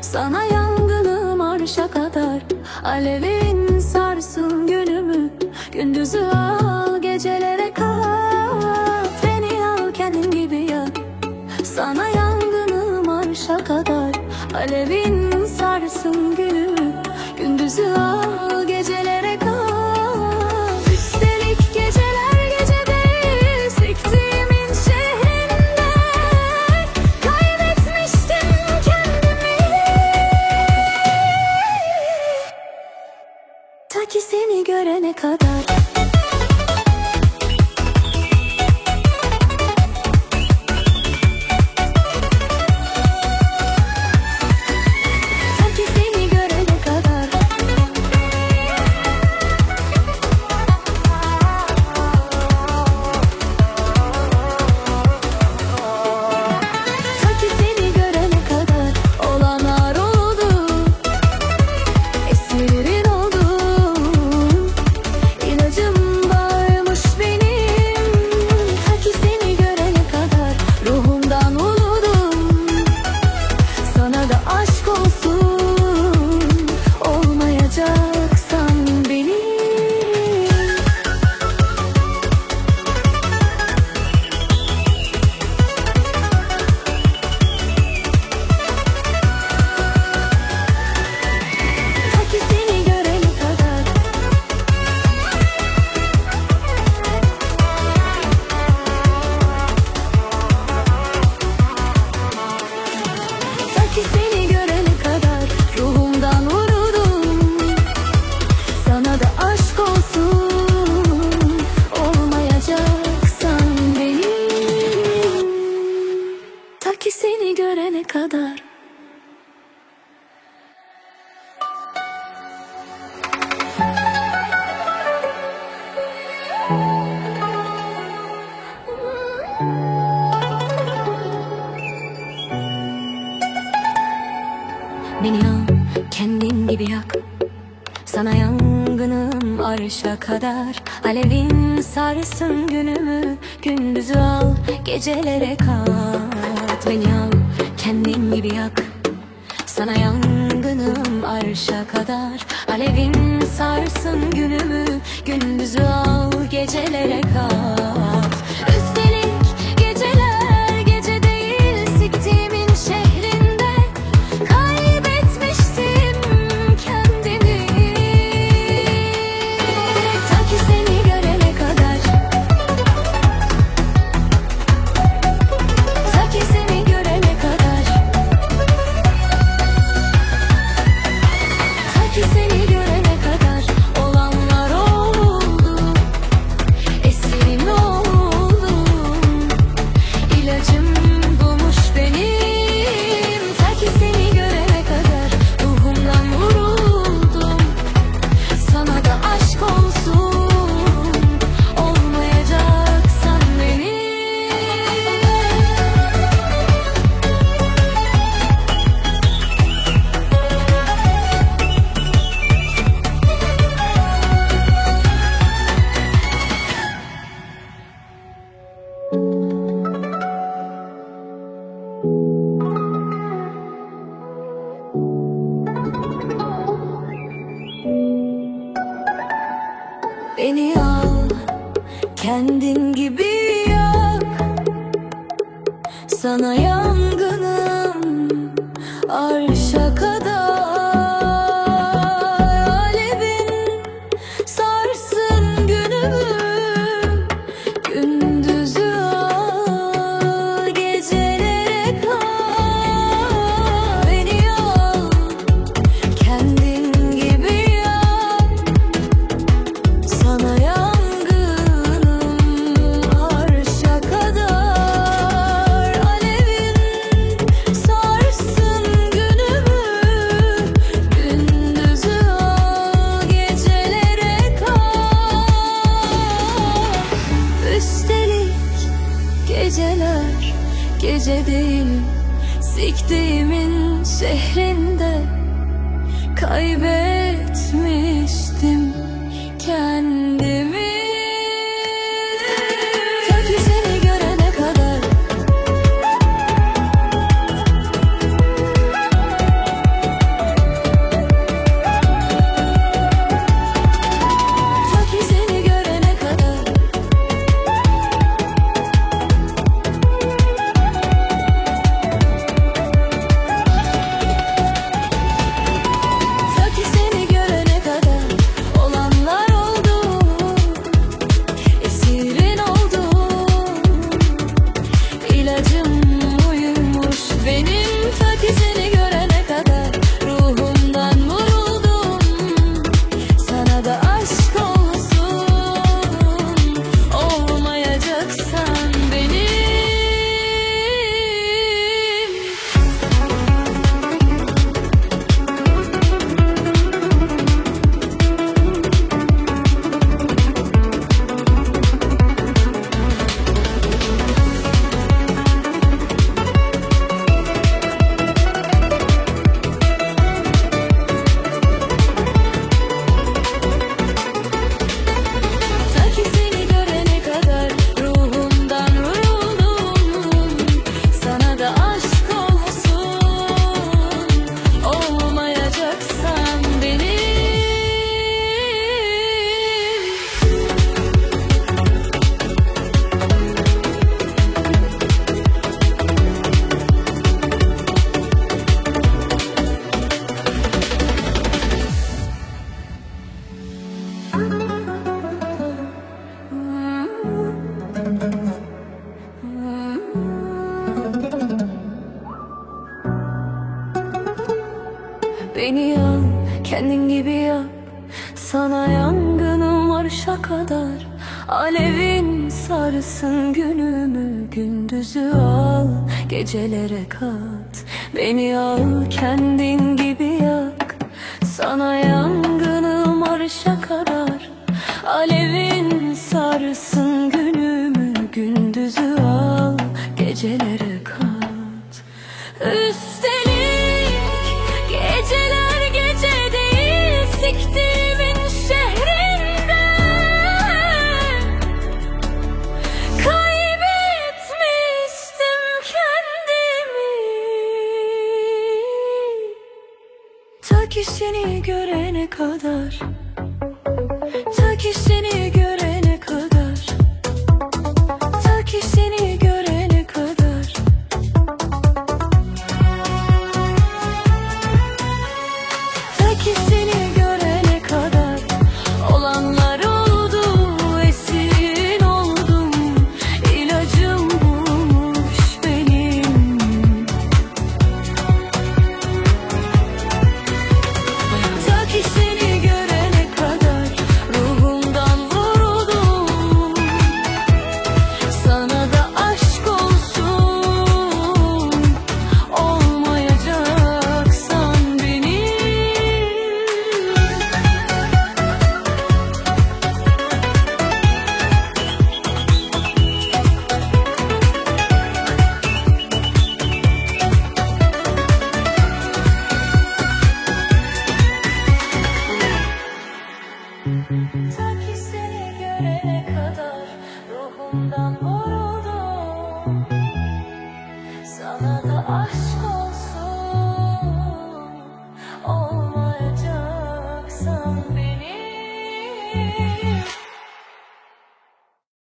Sana yangınım arşa kadar, alevin sarsın günümü. Gündüzü al, gecelere kat, beni al kendin gibi yak. Sana yangınım arşa kadar, alevin sarsın günümü. Gündüzü al, gecelere kat. Üstelik geceler gece değil, siktiğimin şehrinde kaybetmiştim kendimi. Ta ki seni görene kadar. Seni görene kadar. Beni al, kendin gibi yak. Sana yangınım arşa kadar, alevin sarsın günümü. Gündüzü al, gecelere kat. Beni al, kendin gibi yak. Sana yangınım arşa kadar, alevin sarsın günümü. Gündüzü al, gecelere kat. Üstelik geceler gece değil, siktiğimin şehrinde kaybetmiştim kendimi. Ta ki seni görene kadar. Ta ki seni görene kadar. Ta ki seni görene kadar. Olanlar oldu, esirin oldum. İlacım bulmuş benim. Ta ki seni görene kadar ruhumdan vuruldum. Sana da aşk olsun, olmayacaksan benim. Beni al, kendin gibi yak. Sana yangınım arşa kadar, alevin sarsın günümü. Gündüzü al, gecelere kal. Beni al, kendin gibi yak. Sana yangınım arşa kadar, alevin sarsın günümü. Gündüzü al, gecelere kal. Üstelik geceler gece değil, siktiğimin şehrinde kaybetmiştim kendimi. Ta ki seni görene kadar. Beni al, kendin gibi yap. Sana yangınım arşa kadar. Alevin sarsın günümü, gündüzü al, gecelere kat. Beni al, kendin gibi yak. Sana yangınım arşa kadar. Alevin sarsın günümü, gündüzü al, gecelere kat. Üstelik geceler gece değil, siktiğimin şehrinde kaybetmiştim kendimi. Ta ki seni görene kadar, ta ki seni görene kadar, ta ki seni görene kadar. Ta ki seni görene kadar. Olanlar oldu, esir oldum. İlacım bulmuş benim. Ta ki seni görene kadar ruhumdan vuruldum. Sana da aşk olsun, olmayacaksan benim. Ta ki seni görene kadar ruhumdan vuruldum. Sana da aşk olsun, olmayacaksan benim.